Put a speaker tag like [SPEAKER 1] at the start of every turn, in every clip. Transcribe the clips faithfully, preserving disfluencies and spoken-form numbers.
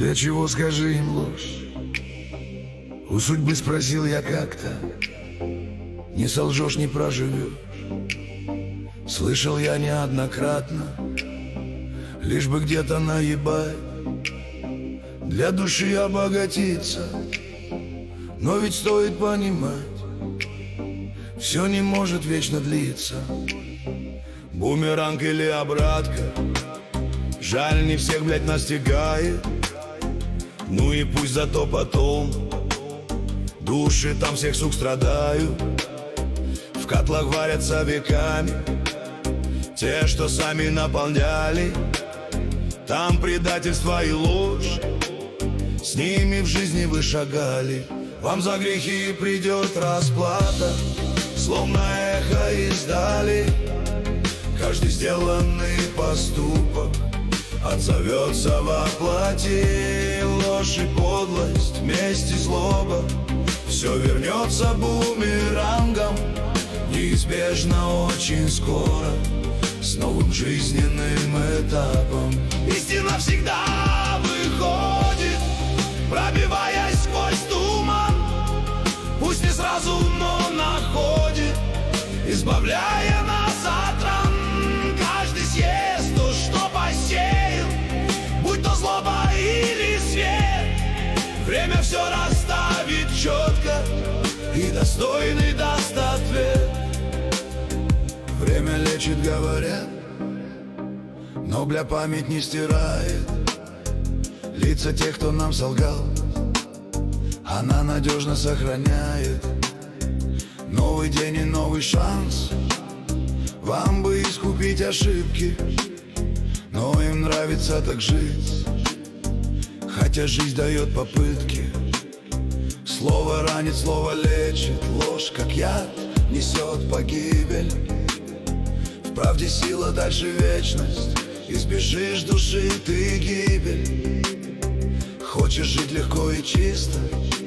[SPEAKER 1] Для чего, скажи им, ложь? У судьбы спросил я как-то. Не солжешь, не проживешь. Слышал я неоднократно, лишь бы где-то наебать, для души обогатиться. Но ведь стоит понимать, все не может вечно длиться. Бумеранг или обратка, жаль, не всех, блядь, настигает. Ну и пусть зато потом души там всех, сук, страдают. В котлах варятся веками те, что сами наполняли. Там предательство и ложь, с ними в жизни вы шагали. Вам за грехи придет расплата, словно эхо издали. Каждый сделанный поступок отзовется во плоти. Ложь и подлость, месть и злоба, все вернется бумерангом. Неизбежно очень скоро, с новым жизненным этапом. Истина всегда выходит, пробиваясь сквозь туман. Пусть не сразу, но находит, избавляя нас от ран. Каждый съест то, что посеял, будь то злоба или свет. Время все расставит четко, и достойный даст ответ. Время лечит, говорят, но бля память не стирает лица тех, кто нам солгал. Она надежно сохраняет новый день и новый шанс. Вам бы искупить ошибки, но им нравится так жить. Хотя жизнь дает попытки, слово ранит, слово лечит. Ложь, как яд, несет погибель. В правде сила, дальше вечность. Избежишь души ты гибель. Хочешь жить легко и чисто,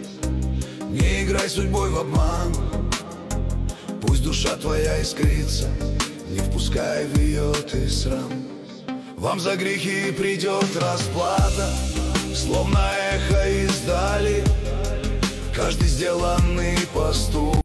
[SPEAKER 1] не играй судьбой в обман. Пусть душа твоя искрится, не впускай в ее ты срам. Вам за грехи придет расплата, словно эхо издали. Каждый сделанный поступок